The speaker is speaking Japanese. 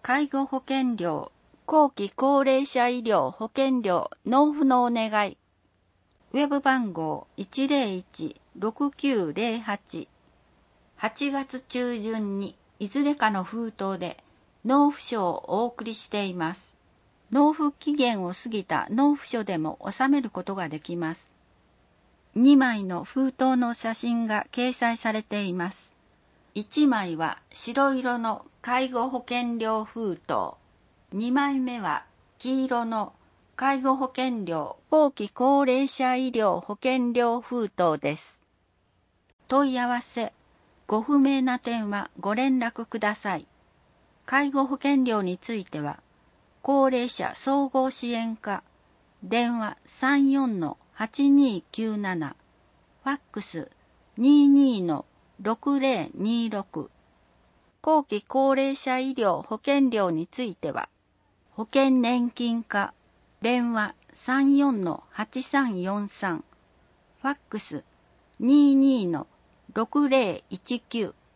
介護保険料、後期高齢者医療保険料納付のお願い。ウェブ番号 101-6908。8月中旬にいずれかの封筒で納付書をお送りしています。納付期限を過ぎた納付書でも納めることができます。2枚の封筒の写真が掲載されています。1枚は白色の介護保険料封筒。2枚目は黄色の介護保険料後期高齢者医療保険料封筒です。問い合わせ、ご不明な点はご連絡ください。介護保険料については、高齢者総合支援課、電話 34-8297、ファックス 22-6026、後期高齢者医療保険料については、保険年金課、電話 34-8343、ファックス 22-6019